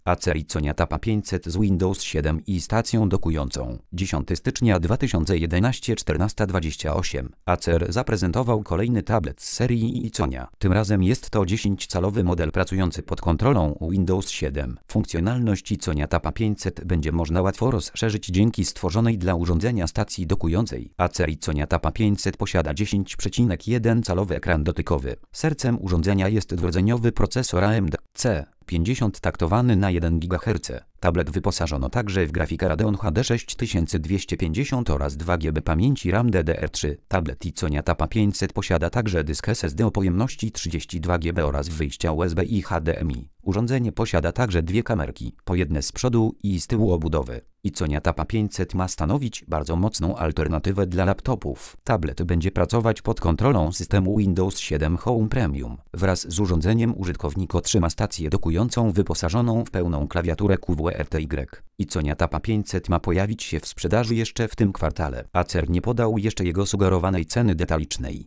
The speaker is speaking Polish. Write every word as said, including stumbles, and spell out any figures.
Acer Iconia Tapa pięćset z Windows siedem i stacją dokującą. dziesiątego stycznia dwa tysiące jedenastego czternaście dwadzieścia osiem. Acer zaprezentował kolejny tablet z serii Iconia. Tym razem jest to dziesięciocalowy model pracujący pod kontrolą Windows siedem. Funkcjonalność Iconia Tapa pięćset będzie można łatwo rozszerzyć dzięki stworzonej dla urządzenia stacji dokującej. Acer Iconia Tapa pięćset posiada dziesięć przecinek jeden calowy ekran dotykowy. Sercem urządzenia jest dwurdzeniowy procesor A M D C pięćdziesiąt taktowany na jeden gigaherc. Tablet wyposażono także w grafikę Radeon H D sześć tysięcy dwieście pięćdziesiąt oraz dwa giga pamięci RAM D D R trzy. Tablet Iconia Tapa pięćset posiada także dysk S S D o pojemności trzydzieści dwa giga oraz wyjścia U S B i H D M I. Urządzenie posiada także dwie kamerki, po jedne z przodu i z tyłu obudowy. Iconia Tapa pięćset ma stanowić bardzo mocną alternatywę dla laptopów. Tablet będzie pracować pod kontrolą systemu Windows siedem Home Premium. Wraz z urządzeniem użytkownik otrzyma stację dokującą wyposażoną w pełną klawiaturę Q W E R T Y. Iconia Tapa pięćset ma pojawić się w sprzedaży jeszcze w tym kwartale. Acer nie podał jeszcze jego sugerowanej ceny detalicznej.